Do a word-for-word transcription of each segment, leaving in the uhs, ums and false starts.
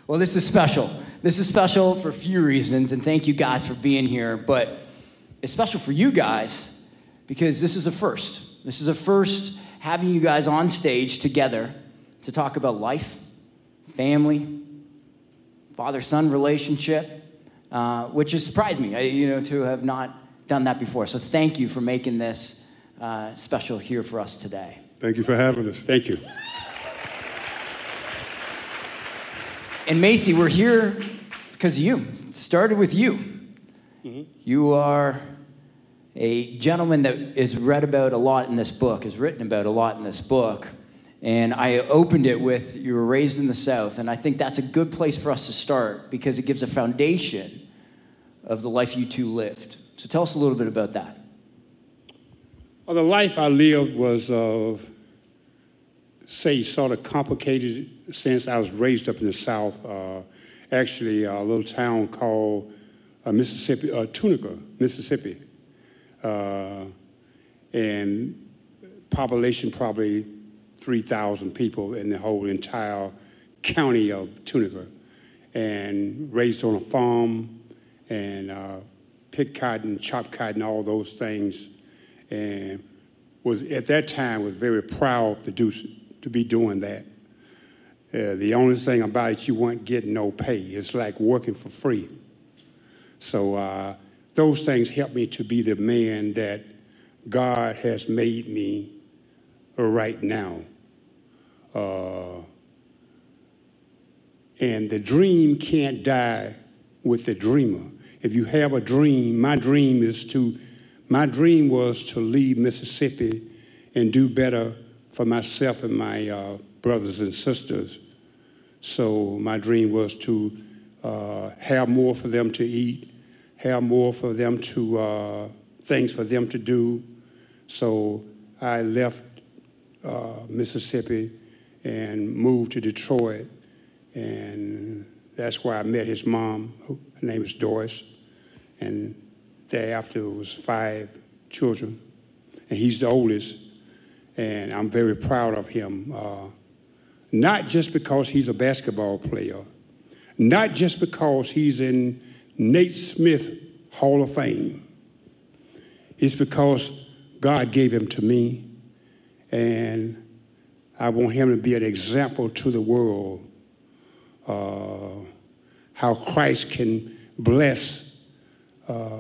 Well, this is special. This is special for a few reasons, and thank you guys for being here. But it's special for you guys because this is a first. This is a first having you guys on stage together to talk about life, family, father-son relationship, uh, which has surprised me, I, you know, to have not done that before. So thank you for making this uh, special here for us today. Thank you for having us. Thank you. And Macy, we're here because of you. It started with you. Mm-hmm. You are a gentleman that is read about a lot in this book, is written about a lot in this book. And I opened it with, you were raised in the South. And I think that's a good place for us to start because it gives a foundation of the life you two lived. So tell us a little bit about that. Well, the life I lived was, uh, say, sort of complicated since I was raised up in the South. Uh, actually, a little town called uh, Mississippi, uh, Tunica, Mississippi. Uh, and population probably three thousand people in the whole entire county of Tunica. And raised on a farm and uh, picked cotton, chopped cotton, all those things. And was at that time was very proud to do to be doing that. Uh, the only thing about it, you weren't getting no pay. It's like working for free. So uh, those things helped me to be the man that God has made me right now. Uh, and the dream can't die with the dreamer. If you have a dream, my dream is to, my dream was to leave Mississippi and do better for myself and my uh, brothers and sisters. So my dream was to uh, have more for them to eat, have more for them to, uh, things for them to do. So I left uh, Mississippi and moved to Detroit. And that's where I met his mom. Her name is Doris. And thereafter it was five children. And he's the oldest. And I'm very proud of him. Uh, not just because he's a basketball player, not just because he's in Nate Smith Hall of Fame. It's because God gave him to me, and I want him to be an example to the world, uh, how Christ can bless uh,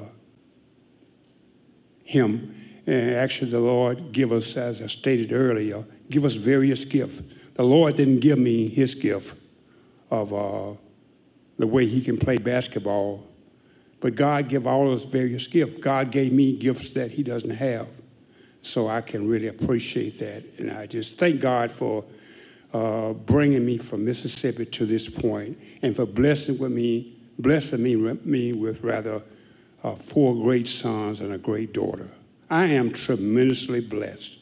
him. And actually the Lord give us, as I stated earlier, give us various gifts. The Lord didn't give me his gift of uh, the way he can play basketball, but God gave all of us various gifts. God gave me gifts that he doesn't have, so I can really appreciate that. And I just thank God for uh, bringing me from Mississippi to this point and for blessing with me, blessing me, me with rather uh, four great sons and a great daughter. I am tremendously blessed.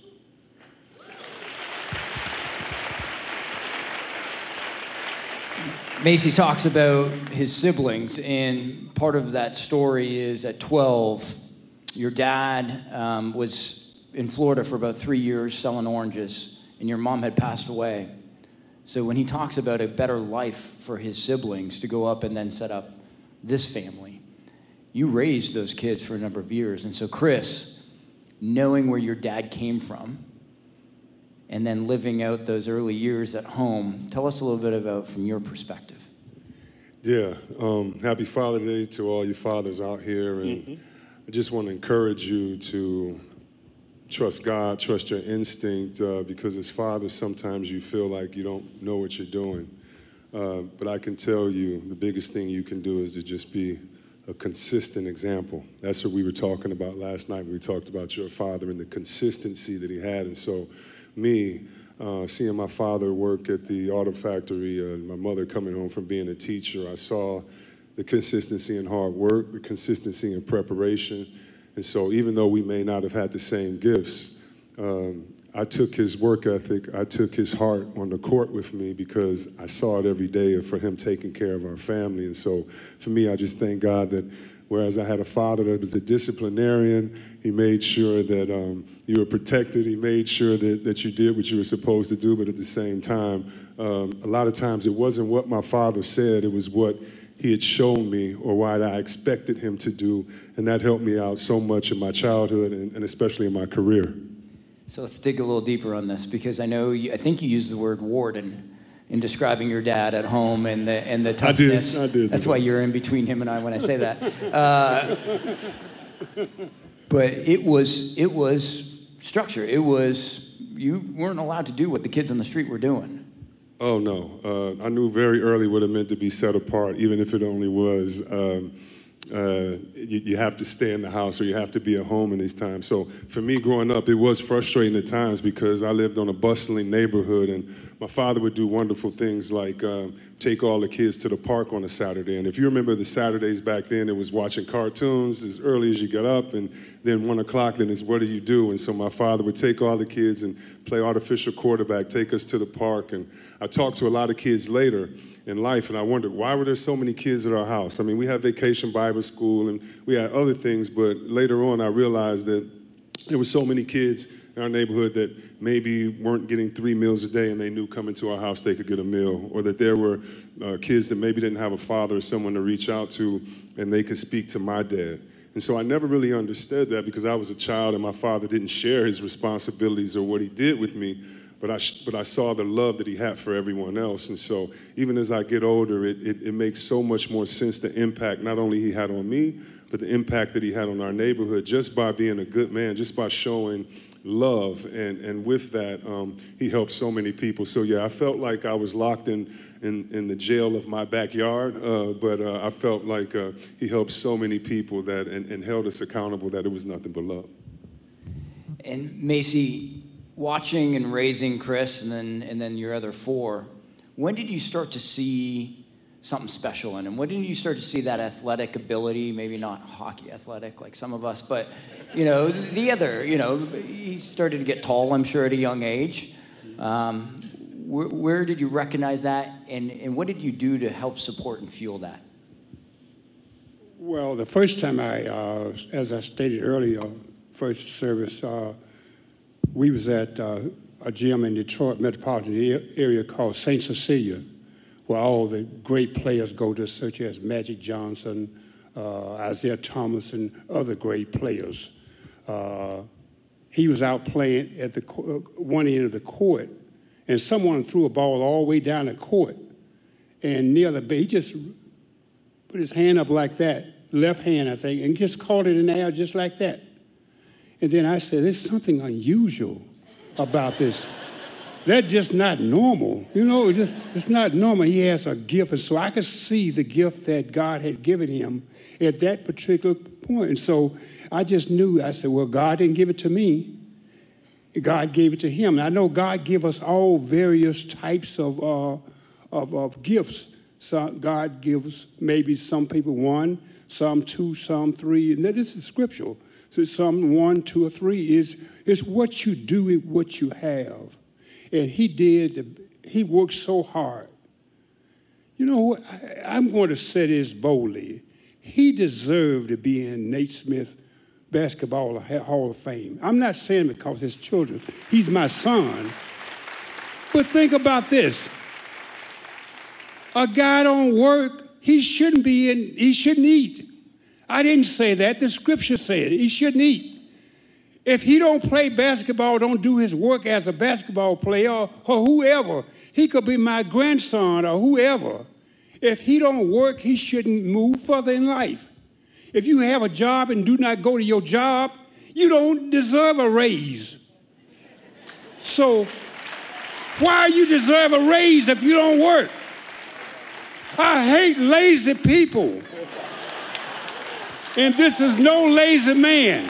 Macy talks about his siblings, and part of that story is at twelve, your dad um, was in Florida for about three years selling oranges, and your mom had passed away. So when he talks about a better life for his siblings to go up and then set up this family, you raised those kids for a number of years. And so Chris, knowing where your dad came from, and then living out those early years at home, tell us a little bit about from your perspective. Yeah, um, happy Father's Day to all you fathers out here. And mm-hmm. I just want to encourage you to trust God, trust your instinct, uh, because as fathers, sometimes you feel like you don't know what you're doing. Uh, but I can tell you the biggest thing you can do is to just be a consistent example. That's what we were talking about last night. We talked about your father and the consistency that he had. And so me, uh, seeing my father work at the auto factory and my mother coming home from being a teacher, I saw the consistency in hard work, the consistency in preparation. And so even though we may not have had the same gifts, um, I took his work ethic, I took his heart on the court with me because I saw it every day for him taking care of our family. And so for me, I just thank God that whereas I had a father that was a disciplinarian, he made sure that um, you were protected. He made sure that, that you did what you were supposed to do, but at the same time, um, a lot of times it wasn't what my father said, it was what he had shown me or what I expected him to do, and that helped me out so much in my childhood and, and especially in my career. So let's dig a little deeper on this, because I know you, I think you used the word warden in describing your dad at home and the and the toughness. I did. I did. That's why you're in between him and I when I say that. Uh, but it was it was structure. It was you weren't allowed to do what the kids on the street were doing. Oh no, uh, I knew very early what it meant to be set apart, even if it only was. Um, Uh, you, you have to stay in the house or you have to be at home in these times. So for me growing up, it was frustrating at times because I lived on a bustling neighborhood and my father would do wonderful things like um, take all the kids to the park on a Saturday. And if you remember the Saturdays back then, it was watching cartoons as early as you got up, and then one o'clock, then it's what do you do? And so my father would take all the kids and play artificial quarterback, take us to the park. And I talked to a lot of kids later in life, and I wondered, why were there so many kids at our house? I mean, we had Vacation Bible School, and we had other things, but later on I realized that there were so many kids in our neighborhood that maybe weren't getting three meals a day, and they knew coming to our house they could get a meal, or that there were uh, kids that maybe didn't have a father or someone to reach out to, and they could speak to my dad. And so I never really understood that because I was a child and my father didn't share his responsibilities or what he did with me. But I, but I saw the love that he had for everyone else. And so even as I get older, it, it, it makes so much more sense the impact not only he had on me, but the impact that he had on our neighborhood just by being a good man, just by showing love. And, and with that, um, he helped so many people. So yeah, I felt like I was locked in, in, in the jail of my backyard, uh, but uh, I felt like uh, he helped so many people that and, and held us accountable that it was nothing but love. And Macy, watching and raising Chris and then and then your other four, when did you start to see something special in him? When did you start to see that athletic ability? Maybe not hockey athletic like some of us, but you know the other. You know, he started to get tall, I'm sure, at a young age. Um, where, where did you recognize that, and and what did you do to help support and fuel that? Well, the first time I, uh, as I stated earlier, first service. Uh, We was at uh, a gym in Detroit metropolitan area called Saint Cecilia, where all the great players go to, such as Magic Johnson, uh, Isaiah Thomas, and other great players. Uh, he was out playing at the one end of the court, and someone threw a ball all the way down the court. And near the base, he just put his hand up like that, left hand, I think, and just caught it in the air just like that. And then I said, there's something unusual about this. That's just not normal. You know, it's just it's not normal. He has a gift. And so I could see the gift that God had given him at that particular point. And so I just knew, I said, well, God didn't give it to me. God gave it to him. And I know God give us all various types of, uh, of, of gifts. So God gives maybe some people one, some two, some three. And this is scriptural. So some one, two, or three is, is what you do with what you have. And he did, he worked so hard. You know, I, I'm going to say this boldly. He deserved to be in Naismith Basketball Hall of Fame. I'm not saying because his children. He's my son. But think about this. A guy don't work, he shouldn't be in, he shouldn't eat. I didn't say that. The scripture said he shouldn't eat. If he don't play basketball, don't do his work as a basketball player or, or whoever, he could be my grandson or whoever. If he don't work, he shouldn't move further in life. If you have a job and do not go to your job, you don't deserve a raise. So why you deserve a raise if you don't work? I hate lazy people. And this is no lazy man.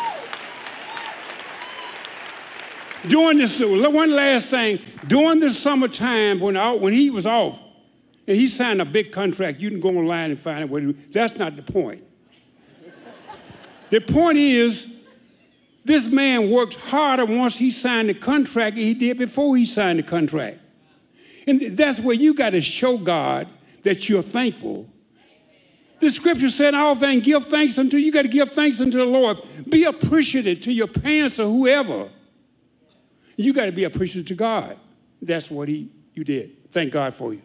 During this, one last thing, during the summertime when, I, when he was off, and he signed a big contract, you can go online and find it. That's not the point. The point is, This man worked harder once he signed the contract than he did before he signed the contract. And that's where you got to show God that you're thankful. The scripture said, all things give thanks unto, you got to give thanks unto the Lord. Be appreciative to your parents or whoever. You got to be appreciative to God. That's what he, you did. Thank God for you.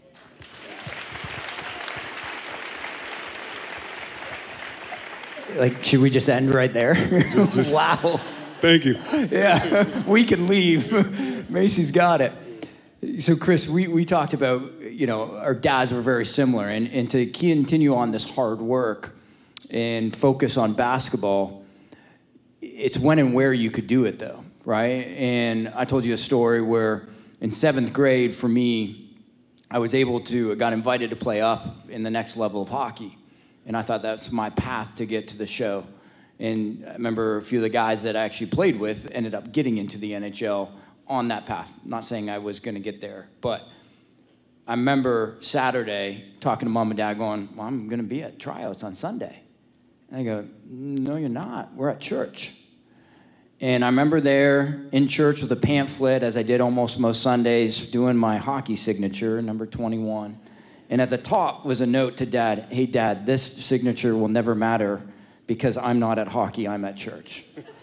Like, should we just end right there? Just, just, wow. Thank you. Yeah, we can leave. Macy's got it. So, Chris, we, we talked about, you know, our dads were very similar. And, and to continue on this hard work and focus on basketball, it's when and where you could do it, though, right? And I told you a story where in seventh grade, for me, I was able to, I got invited to play up in the next level of hockey. And I thought that's my path to get to the show. And I remember a few of the guys that I actually played with ended up getting into the N H L on that path. I'm not saying I was going to get there, but I remember Saturday talking to mom and dad going, well, I'm going to be at tryouts on Sunday. And I go, no, you're not. We're at church. And I remember there in church with a pamphlet, as I did almost most Sundays, doing my hockey signature, number twenty-one. And at the top was a note to Dad, hey, Dad, this signature will never matter because I'm not at hockey, I'm at church.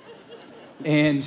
And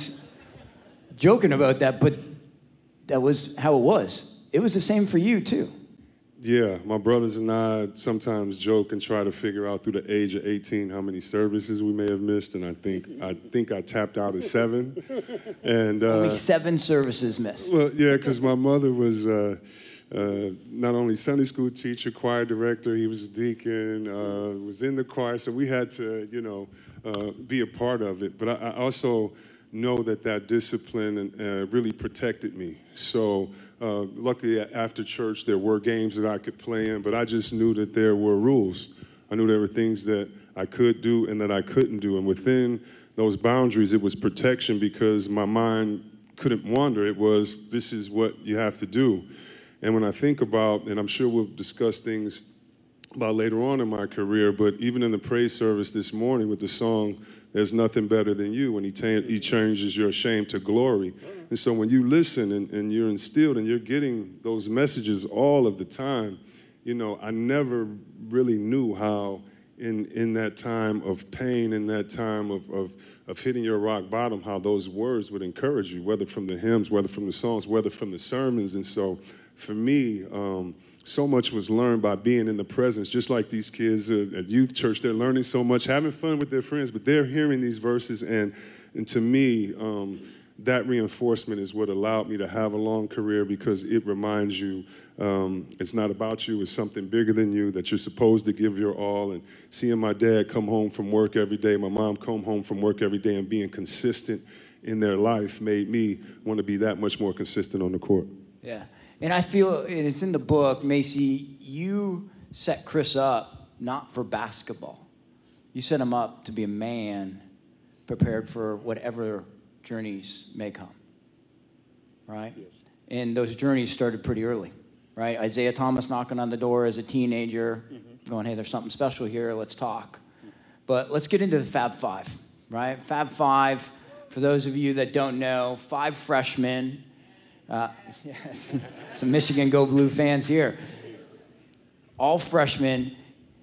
joking about that, but that was how it was. It was the same for you, too. Yeah, my brothers and I sometimes joke and try to figure out through the age of eighteen how many services we may have missed, and I think I think I tapped out at seven. And uh, only seven services missed. Well, yeah, because my mother was uh, uh, not only Sunday school teacher, choir director, he was a deacon, uh, was in the choir, so we had to, you know, uh, be a part of it. But I, I also know that that discipline uh, really protected me. So uh, luckily after church there were games that I could play in, but I just knew that there were rules. I knew there were things that I could do and that I couldn't do. And within those boundaries, it was protection because my mind couldn't wander. It was, this is what you have to do. And when I think about, and I'm sure we'll discuss things about later on in my career, but even in the praise service this morning with the song, There's Nothing Better Than You, when he, ta- he changes your shame to glory. And so when you listen and, and you're instilled and you're getting those messages all of the time, you know, I never really knew how in, in that time of pain, in that time of, of, of hitting your rock bottom, how those words would encourage you, whether from the hymns, whether from the songs, whether from the sermons. And so for me, um, so much was learned by being in the presence, just like these kids at youth church. They're learning so much, having fun with their friends, but they're hearing these verses. And, and to me, um, that reinforcement is what allowed me to have a long career, because it reminds you um, it's not about you, it's something bigger than you, that you're supposed to give your all. And seeing my dad come home from work every day, my mom come home from work every day, and being consistent in their life made me want to be that much more consistent on the court. Yeah. And I feel, and it's in the book, Macy, you set Chris up not for basketball. You set him up to be a man prepared for whatever journeys may come, right? Yes. And those journeys started pretty early, right? Isaiah Thomas knocking on the door as a teenager, mm-hmm. going, hey, there's something special here, let's talk. Mm-hmm. But let's get into the Fab Five, right? Fab Five, for those of you that don't know, five freshmen. Uh, yes. Some Michigan Go Blue fans here. All freshmen,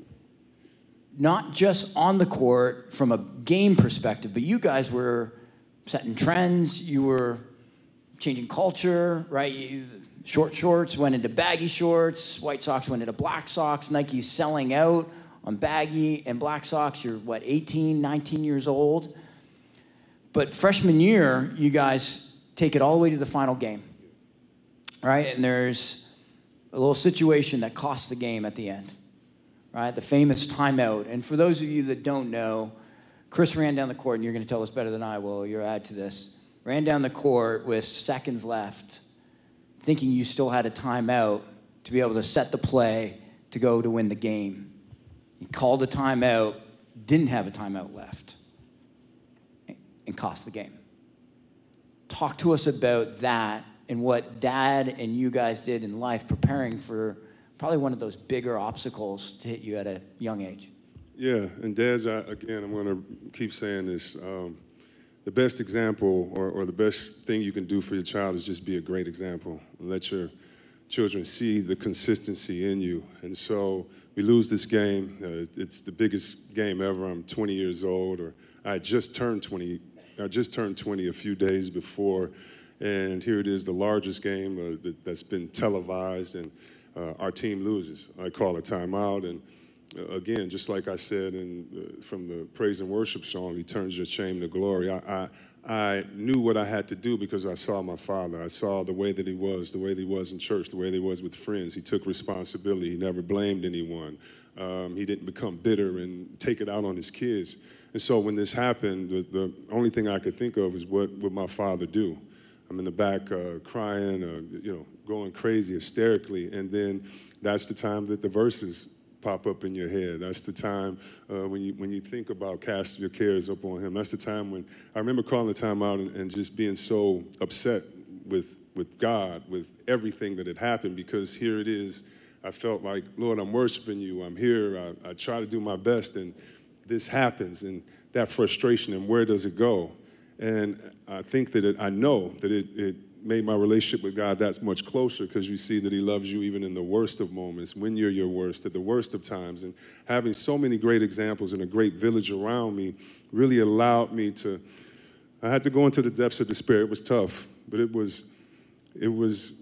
not just on the court from a game perspective, but you guys were setting trends. You were changing culture, right? You, short shorts went into baggy shorts. White Sox went into black socks. Nike's selling out on baggy and black socks. You're, what, eighteen, nineteen years old? But freshman year, you guys take it all the way to the final game. Right, and there's a little situation that costs the game at the end, right? The famous timeout. And for those of you that don't know, Chris ran down the court, and you're going to tell us better than I will, you're add to this, ran down the court with seconds left, thinking you still had a timeout to be able to set the play to go to win the game. He called a timeout, didn't have a timeout left, and cost the game. Talk to us about that and what Dad and you guys did in life preparing for probably one of those bigger obstacles to hit you at a young age. Yeah, and Dad's, I, again, I'm going to keep saying this. Um, the best example or, or the best thing you can do for your child is just be a great example. Let your children see the consistency in you. And so we lose this game. Uh, it's the biggest game ever. I'm twenty years old, or I just turned twenty. I just turned twenty a few days before, and here it is, the largest game uh, that, that's been televised, and uh, our team loses. I call a timeout, and uh, again, just like I said in, uh, from the praise and worship song, he turns your shame to glory. I, I, I knew what I had to do because I saw my father. I saw the way that he was, the way that he was in church, the way that he was with friends. He took responsibility. He never blamed anyone. Um, he didn't become bitter and take it out on his kids. And so when this happened, the, the only thing I could think of is what would my father do? I'm in the back uh, crying, uh, you know, going crazy, hysterically. And then that's the time that the verses pop up in your head. That's the time uh, when you when you think about casting your cares upon him. That's the time when I remember calling the time out and, and just being so upset with with God, with everything that had happened, because here it is. I felt like, Lord, I'm worshiping you. I'm here. I, I try to do my best, and this happens, and that frustration, and where does it go? And I think that it, I know that it, it made my relationship with God that much closer, because you see that he loves you even in the worst of moments, when you're your worst, at the worst of times. And having so many great examples and a great village around me really allowed me to, I had to go into the depths of despair. It was tough, but it was, it was,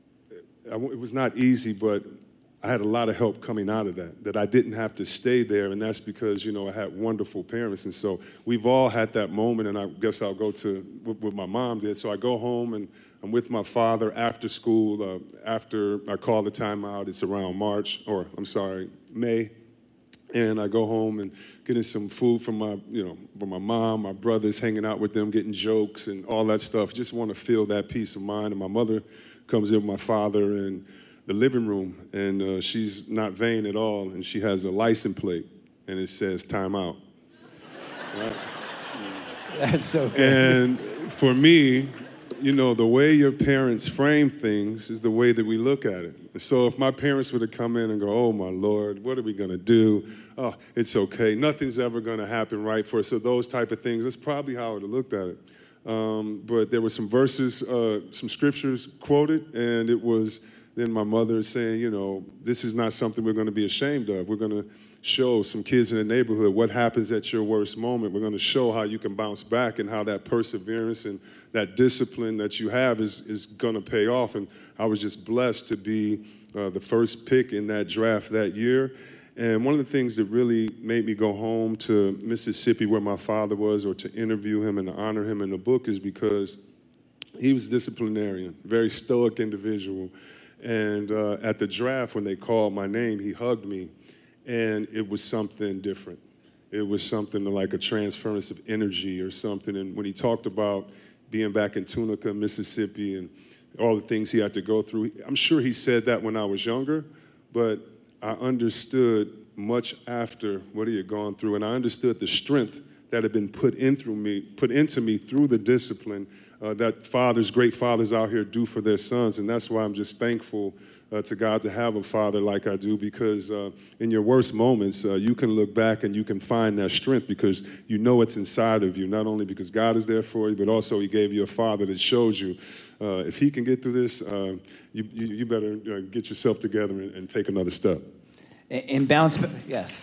it was not easy, but I had a lot of help coming out of that, that I didn't have to stay there, and that's because, you know, I had wonderful parents, and so we've all had that moment, and I guess I'll go to what, what my mom did. So I go home, and I'm with my father after school, uh, after I call the timeout. It's around March, or I'm sorry, May, and I go home and getting some food from my, you know, from my mom, my brothers, hanging out with them, getting jokes and all that stuff. Just want to feel that peace of mind, and my mother comes in with my father, and the living room, and uh, she's not vain at all, and she has a license plate, and it says time out. Right? That's so good. And for me, you know, the way your parents frame things is the way that we look at it. So if my parents were to come in and go, oh, my Lord, what are we going to do? Oh, it's okay. Nothing's ever going to happen right for us. So those type of things, that's probably how I would have looked at it. Um, but there were some verses, uh, some scriptures quoted, and it was then my mother saying, you know, this is not something we're going to be ashamed of. We're going to show some kids in the neighborhood what happens at your worst moment. We're going to show how you can bounce back, and how that perseverance and that discipline that you have is, is going to pay off. And I was just blessed to be uh, the first pick in that draft that year. And one of the things that really made me go home to Mississippi, where my father was, or to interview him and to honor him in the book, is because he was a disciplinarian, very stoic individual. And uh, at the draft, when they called my name, he hugged me, and it was something different. It was something like a transference of energy or something. And when he talked about being back in Tunica, Mississippi, and all the things he had to go through, I'm sure he said that when I was younger, but I understood much after what he had gone through, and I understood the strength that had been put in through me, put into me through the discipline uh, that fathers, great fathers out here do for their sons. And that's why I'm just thankful uh, to God to have a father like I do, because uh, in your worst moments, uh, you can look back and you can find that strength, because you know it's inside of you, not only because God is there for you, but also he gave you a father that shows you, uh, if he can get through this, uh, you, you, you better uh, get yourself together and, and take another step. And, and bounce back, yes.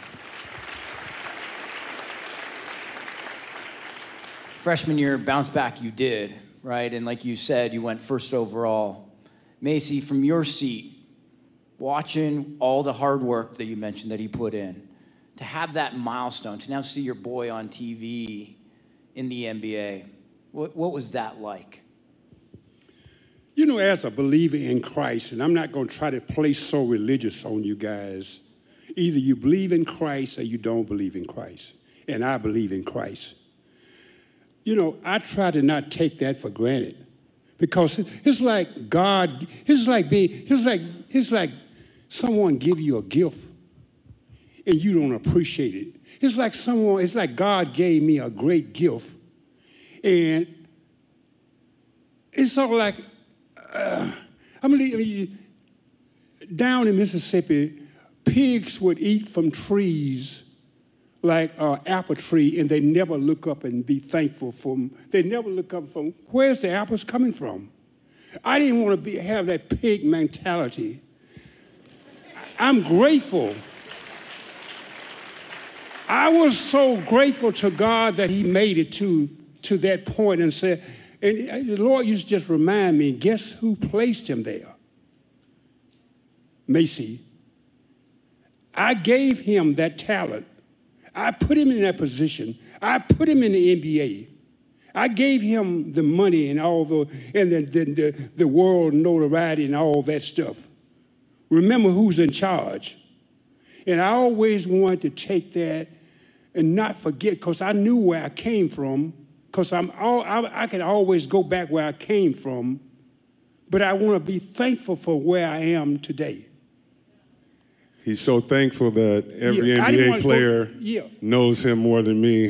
Freshman year, bounce back you did, right? And like you said, you went first overall. Macy, from your seat, watching all the hard work that you mentioned that he put in, to have that milestone, to now see your boy on T V in the N B A, what, what was that like? You know, as a believer in Christ, and I'm not going to try to play so religious on you guys, either you believe in Christ or you don't believe in Christ. And I believe in Christ. You know, I try to not take that for granted, because it's like God, it's like being, it's like, it's like someone give you a gift and you don't appreciate it. It's like someone, it's like God gave me a great gift, and it's sort of like, uh, I mean, down in Mississippi, pigs would eat from trees like an apple tree, and they never look up and be thankful for them. They never look up from, where's the apples coming from? I didn't want to be, have that pig mentality. I'm grateful. I was so grateful to God that he made it to, to that point and said, and the Lord used to just remind me, guess who placed him there? Macy. I gave him that talent. I put him in that position. I put him in the N B A. I gave him the money and all the, and the, the, the, the world notoriety and all that stuff. Remember who's in charge. And I always wanted to take that and not forget, because I knew where I came from, because I'm all, I, I can always go back where I came from, but I want to be thankful for where I am today. He's so thankful that every yeah, N B A player go, yeah. knows him more than me.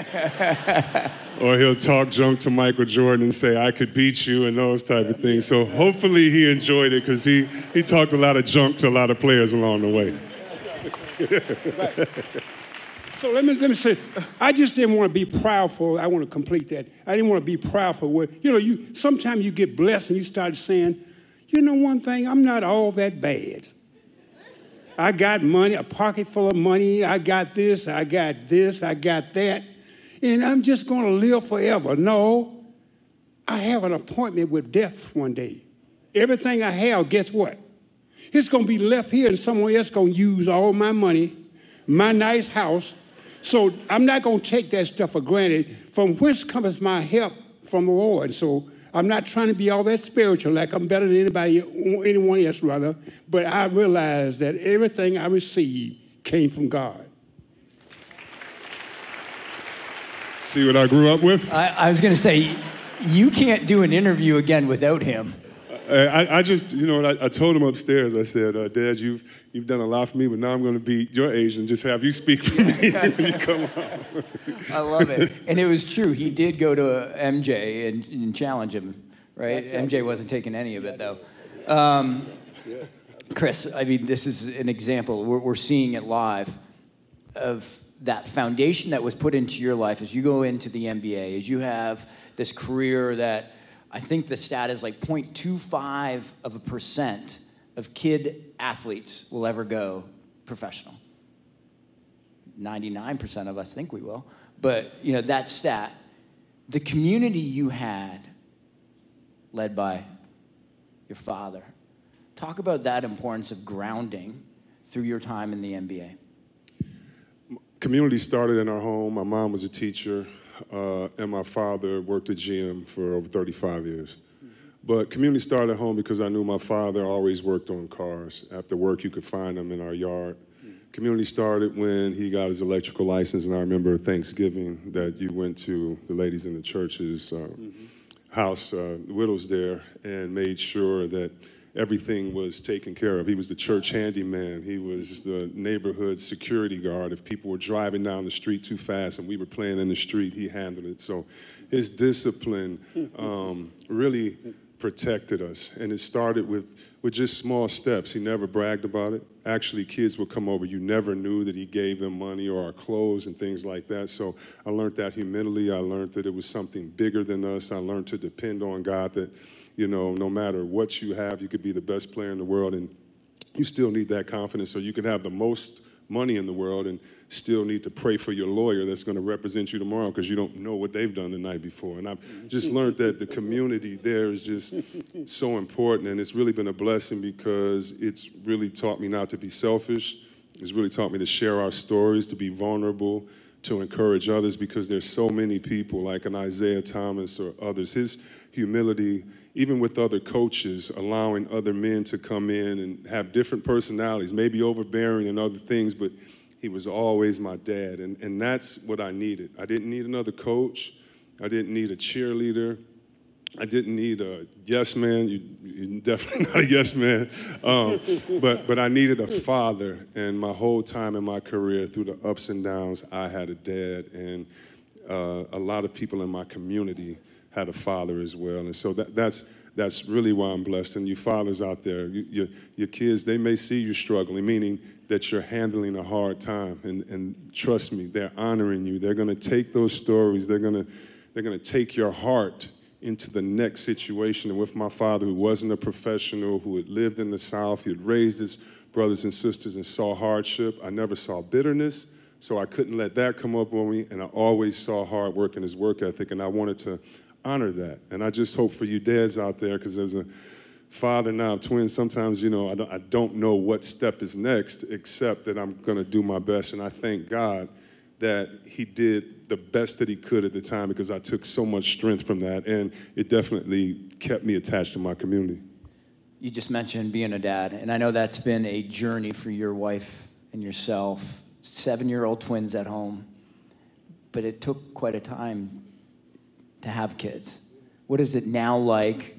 Or he'll talk junk to Michael Jordan and say, I could beat you, and those type of things. So hopefully he enjoyed it, because he, he talked a lot of junk to a lot of players along the way. Right. So let me, let me say, I just didn't want to be proudful. I want to complete that. I didn't want to be proudful. Where, you know, you sometimes you get blessed and you start saying, you know one thing, I'm not all that bad. I got money, a pocket full of money. I got this, I got this, I got that. And I'm just going to live forever. No, I have an appointment with death one day. Everything I have, guess what? It's going to be left here, and someone else going to use all my money, my nice house. So I'm not going to take that stuff for granted. From whence comes my help? From the Lord. So I'm not trying to be all that spiritual, like I'm better than anybody, anyone else, rather. But I realize that everything I received came from God. See what I grew up with? I, I was going to say, you can't do an interview again without him. I, I just, you know, I, I told him upstairs, I said, uh, Dad, you've you've done a lot for me, but now I'm going to be your age and just have you speak for me when you come out. I love it. And it was true. He did go to M J and, and challenge him, right? M J wasn't taking any of it, though. Um, Chris, I mean, this is an example. We're, we're seeing it live of that foundation that was put into your life as you go into the N B A, as you have this career that I think the stat is like zero point two five of a percent of kid athletes will ever go professional. ninety-nine percent of us think we will. But, you know, that stat, the community you had, led by your father, talk about that importance of grounding through your time in the N B A. Community started in our home. My mom was a teacher, uh, and my father worked at G M for over thirty-five years. But community started at home because I knew my father always worked on cars. After work, you could find them in our yard. Community started when he got his electrical license, and I remember Thanksgiving that you went to the ladies in the church's uh, mm-hmm. house, uh, the widows there, and made sure that everything was taken care of. He was the church handyman. He was the neighborhood security guard. If people were driving down the street too fast and we were playing in the street, he handled it. So his discipline um, really protected us. And it started with, with just small steps. He never bragged about it. Actually, kids would come over. You never knew that he gave them money or our clothes and things like that. So I learned that humility. I learned that it was something bigger than us. I learned to depend on God, that you know, no matter what you have, you could be the best player in the world, and you still need that confidence. So you can have the most money in the world and still need to pray for your lawyer that's going to represent you tomorrow, because you don't know what they've done the night before. And I've just learned that the community there is just so important, and it's really been a blessing because it's really taught me not to be selfish. It's really taught me to share our stories, to be vulnerable, to encourage others, because there's so many people like an Isaiah Thomas or others. His humility, even with other coaches, allowing other men to come in and have different personalities, maybe overbearing and other things, but he was always my dad, and, and that's what I needed. I didn't need another coach. I didn't need a cheerleader. I didn't need a yes man. You, you're definitely not a yes man. Um, but, but I needed a father, and my whole time in my career, through the ups and downs, I had a dad, and uh, a lot of people in my community had a father as well. And so that, that's that's really why I'm blessed. And you fathers out there, you, your, your kids, they may see you struggling, meaning that you're handling a hard time. And, and trust me, they're honoring you. They're going to take those stories. They're going to they're going to take your heart into the next situation. And with my father, who wasn't a professional, who had lived in the South, he had raised his brothers and sisters and saw hardship. I never saw bitterness, so I couldn't let that come up on me. And I always saw hard work in his work ethic, and I wanted to honor that. And I just hope for you dads out there, because as a father now of twins, sometimes, you know, I don't, I don't know what step is next, except that I'm going to do my best. And I thank God that he did the best that he could at the time, because I took so much strength from that, and it definitely kept me attached to my community. You just mentioned being a dad, and I know that's been a journey for your wife and yourself, seven-year-old twins at home, but it took quite a time to have kids. What is it now like,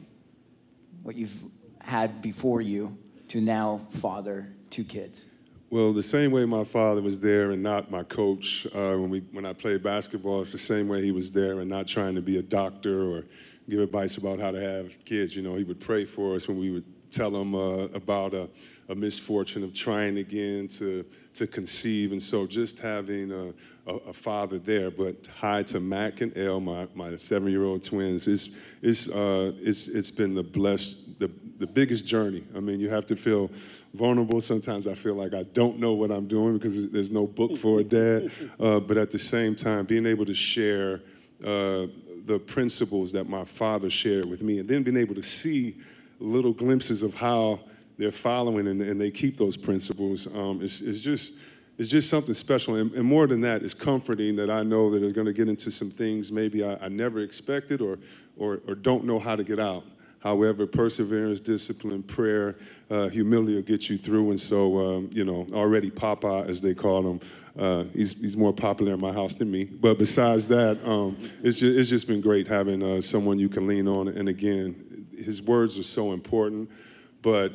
what you've had before you, to now father two kids? Well, the same way my father was there and not my coach uh, when we when I played basketball, it's the same way he was there and not trying to be a doctor or give advice about how to have kids. You know, he would pray for us when we would tell him uh, about a, a misfortune of trying again to to conceive. And so just having a, a, a father there. But hi to Mac and Elle, my, my seven-year-old twins. It's, it's, uh, it's, it's been the blessed, the, the biggest journey. I mean, you have to feel vulnerable. Sometimes I feel like I don't know what I'm doing because there's no book for a dad. Uh, but at the same time, being able to share uh, the principles that my father shared with me, and then being able to see little glimpses of how they're following and, and they keep those principles, um, it's, it's just it's just something special. And, and more than that, it's comforting that I know that they're going to get into some things maybe I, I never expected or, or or don't know how to get out. However, perseverance, discipline, prayer, uh, humility will get you through. And so, um, you know, already Papa, as they call him, uh, he's, he's more popular in my house than me. But besides that, um, it's, just, it's just been great having uh, someone you can lean on. And again, his words are so important, but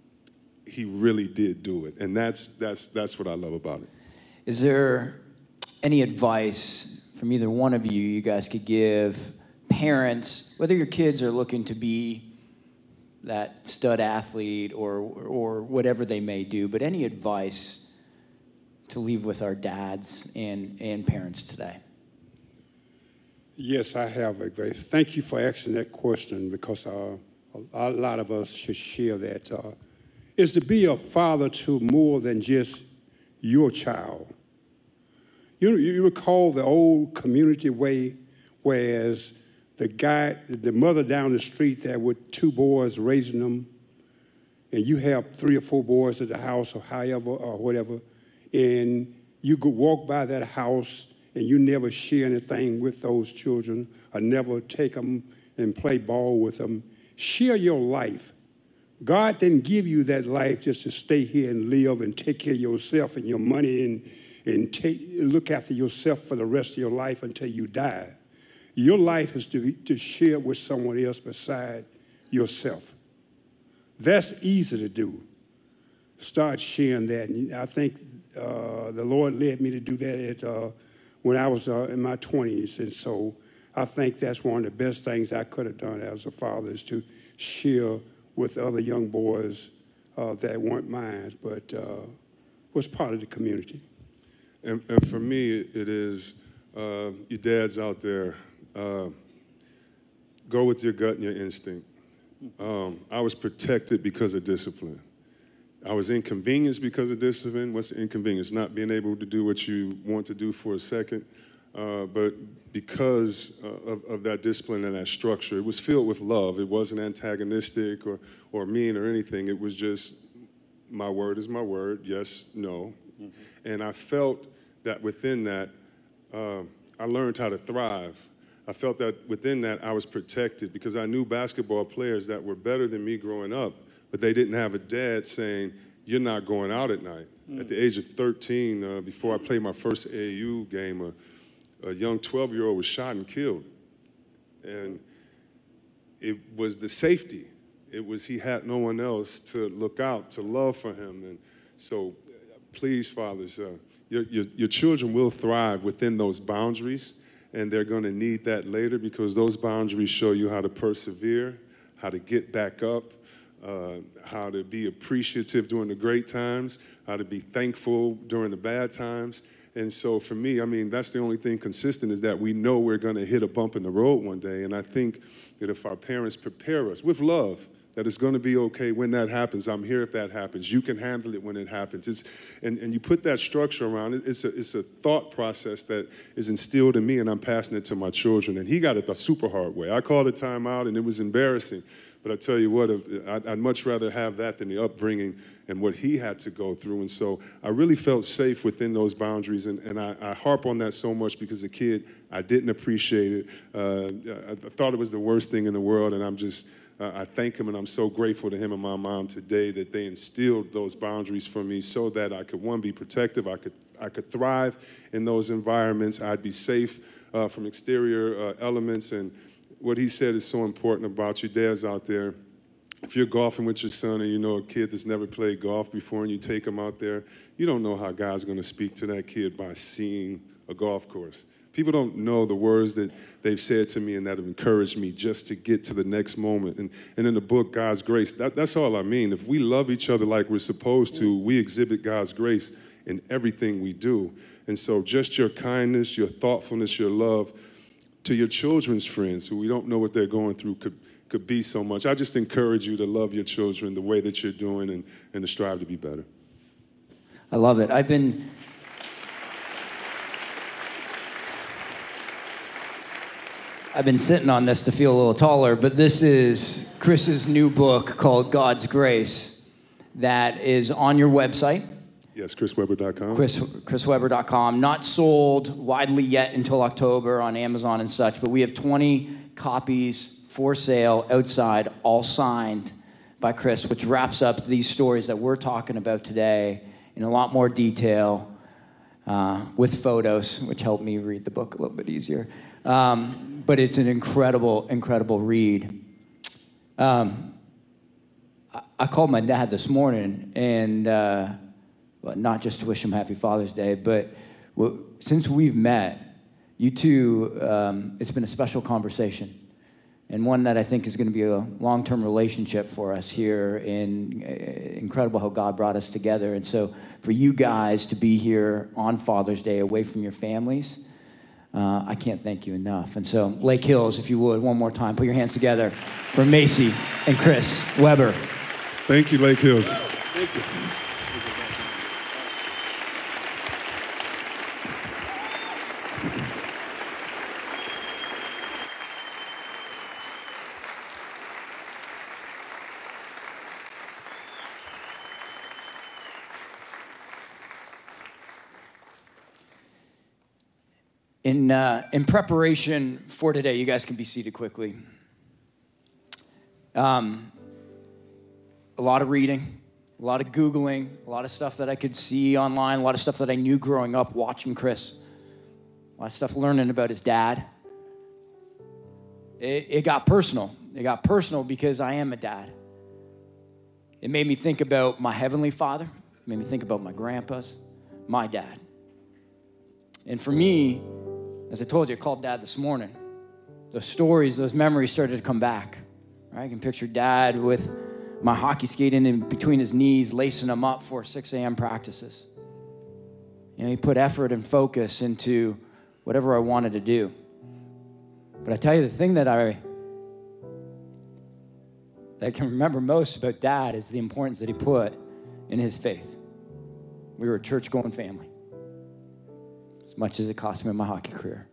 he really did do it. And that's, that's, that's what I love about it. Is there any advice from either one of you you guys could give parents, whether your kids are looking to be that stud athlete or or whatever they may do, but any advice to leave with our dads and, and parents today? Yes, I have advice. Thank you for asking that question, because uh, a, a lot of us should share that. Uh, is to be a father to more than just your child. You, you recall the old community way, whereas the guy, the mother down the street there with two boys raising them, and you have three or four boys at the house or however or whatever, and you could walk by that house and you never share anything with those children or never take them and play ball with them. Share your life. God didn't give you that life just to stay here and live and take care of yourself and your money and, and take, look after yourself for the rest of your life until you die. Your life is to, be, to share with someone else beside yourself. That's easy to do. Start sharing that. And I think uh, the Lord led me to do that at, uh, when I was uh, in my twenties. And so I think that's one of the best things I could have done as a father, is to share with other young boys uh, that weren't mine, but uh, was part of the community. And, and for me, it is, uh, you dads out there, uh, go with your gut and your instinct. Um, I was protected because of discipline. I was inconvenienced because of discipline. What's the inconvenience? Not being able to do what you want to do for a second. Uh, but because uh, of, of that discipline and that structure, it was filled with love. It wasn't antagonistic or, or mean or anything. It was just, my word is my word, yes, no. Mm-hmm. And I felt that within that, uh, I learned how to thrive. I felt that within that I was protected, because I knew basketball players that were better than me growing up, but they didn't have a dad saying, you're not going out at night. Mm. At the age of thirteen, uh, before I played my first A A U game, uh, a young twelve-year-old was shot and killed. And it was the safety. It was he had no one else to look out, to love for him. And so please, fathers, uh, your, your, your children will thrive within those boundaries, and they're going to need that later, because those boundaries show you how to persevere, how to get back up, uh, how to be appreciative during the great times, how to be thankful during the bad times. And so for me, I mean, that's the only thing consistent is that we know we're going to hit a bump in the road one day. And I think that if our parents prepare us with love, that it's going to be okay when that happens. I'm here if that happens. You can handle it when it happens. It's, and, and you put that structure around it. It's a, it's a thought process that is instilled in me, and I'm passing it to my children. And he got it the super hard way. I called a timeout, and it was embarrassing. But I tell you what, I'd, I'd much rather have that than the upbringing and what he had to go through. And so I really felt safe within those boundaries. And, and I, I harp on that so much because as a kid, I didn't appreciate it. Uh, I thought it was the worst thing in the world, and I'm just... Uh, I thank him, and I'm so grateful to him and my mom today that they instilled those boundaries for me so that I could, one, be protective, I could I could thrive in those environments, I'd be safe uh, from exterior uh, elements. And what he said is so important about you dads out there. If you're golfing with your son and you know a kid that's never played golf before and you take him out there, you don't know how God's going to speak to that kid by seeing a golf course. People don't know the words that they've said to me and that have encouraged me just to get to the next moment. And, and in the book, God's Grace, that, that's all I mean. If we love each other like we're supposed to, we exhibit God's grace in everything we do. And so just your kindness, your thoughtfulness, your love to your children's friends who we don't know what they're going through could, could be so much. I just encourage you to love your children the way that you're doing and, and to strive to be better. I love it. I've been... I've been sitting on this to feel a little taller, but this is Chris's new book called God's Grace that is on your website. Yes, chris weber dot com. Chris, chris weber dot com. Not sold widely yet until October on Amazon and such, but we have twenty copies for sale outside, all signed by Chris, which wraps up these stories that we're talking about today in a lot more detail uh, with photos, which helped me read the book a little bit easier. Um, but it's an incredible, incredible read. Um, I, I called my dad this morning, and uh, well, not just to wish him Happy Father's Day, but well, since we've met, you two, um, it's been a special conversation, and one that I think is going to be a long-term relationship for us here. And uh, incredible how God brought us together. And so for you guys to be here on Father's Day away from your families, Uh, I can't thank you enough. And so, Lake Hills, if you would, one more time, put your hands together for Macy and Chris Weber. Thank you, Lake Hills. Thank you. In, uh, in preparation for today, you guys can be seated quickly. Um, a lot of reading, a lot of Googling, a lot of stuff that I could see online, a lot of stuff that I knew growing up watching Chris, a lot of stuff learning about his dad. It, it got personal. It got personal because I am a dad. It made me think about my Heavenly Father. It made me think about my grandpas, my dad. And for me, as I told you, I called Dad this morning. Those stories, those memories started to come back. Right? I can picture Dad with my hockey skating in between his knees, lacing him up for six a.m. practices. You know, he put effort and focus into whatever I wanted to do. But I tell you, the thing that I, that I can remember most about Dad is the importance that he put in his faith. We were a church-going family. As much as it cost me in my hockey career.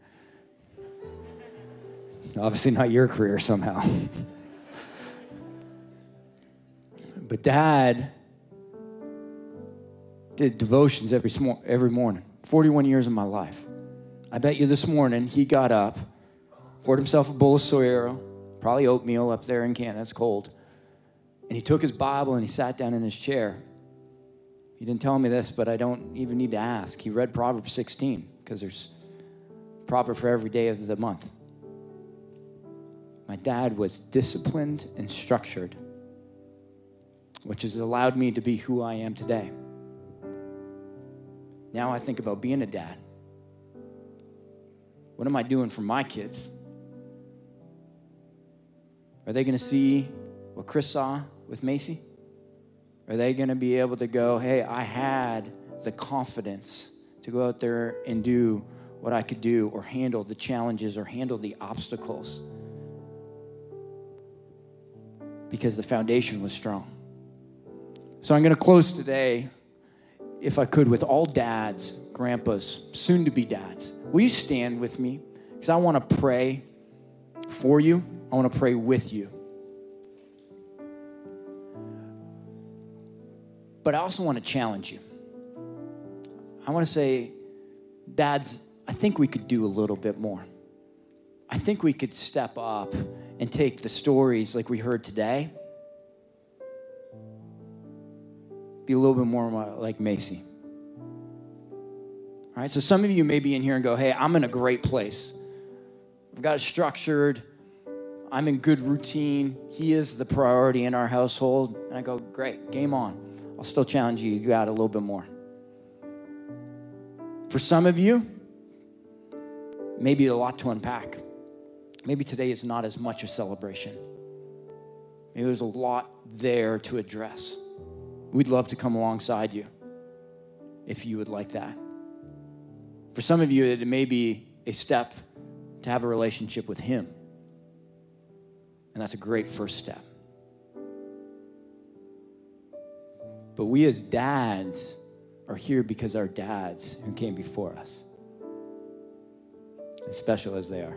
Obviously not your career somehow. But Dad did devotions every, every morning, forty-one years of my life. I bet you this morning he got up, poured himself a bowl of Soyero, probably oatmeal up there in Canada, it's cold, and he took his Bible and he sat down in his chair. He didn't tell me this, but I don't even need to ask. He read Proverbs sixteen, because there's a proverb for every day of the month. My dad was disciplined and structured, which has allowed me to be who I am today. Now I think about being a dad. What am I doing for my kids? Are they going to see what Chris saw with Macy? Are they going to be able to go, hey, I had the confidence to go out there and do what I could do, or handle the challenges, or handle the obstacles, because the foundation was strong. So I'm going to close today, if I could, with all dads, grandpas, soon-to-be dads. Will you stand with me? Because I want to pray for you. I want to pray with you. But I also want to challenge you. I want to say, dads, I think we could do a little bit more. I think we could step up and take the stories like we heard today, be a little bit more like Macy. All right, so some of you may be in here and go, hey, I'm in a great place. I've got it structured. I'm in good routine. He is the priority in our household. And I go, great, game on. I'll still challenge you. You got a little bit more. For some of you, maybe a lot to unpack. Maybe today is not as much a celebration. Maybe there's a lot there to address. We'd love to come alongside you if you would like that. For some of you, it may be a step to have a relationship with him. And that's a great first step. But we as dads are here because our dads who came before us, as special as they are.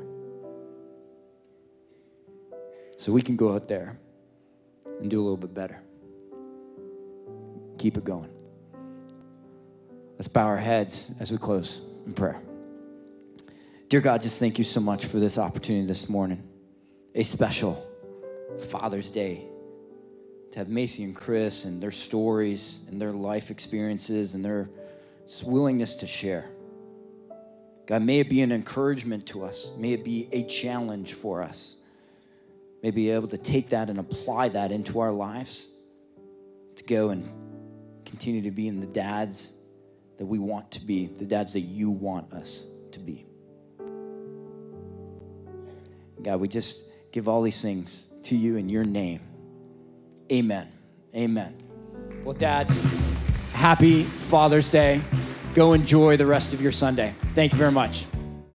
So we can go out there and do a little bit better. Keep it going. Let's bow our heads as we close in prayer. Dear God, just thank you so much for this opportunity this morning. A special Father's Day to have Macy and Chris and their stories and their life experiences and their just willingness to share. God, may it be an encouragement to us. May it be a challenge for us. May be able to take that and apply that into our lives to go and continue to be in the dads that we want to be, the dads that you want us to be. God, we just give all these things to you in your name. Amen. Amen. Well, dads, happy Father's Day. Go enjoy the rest of your Sunday. Thank you very much.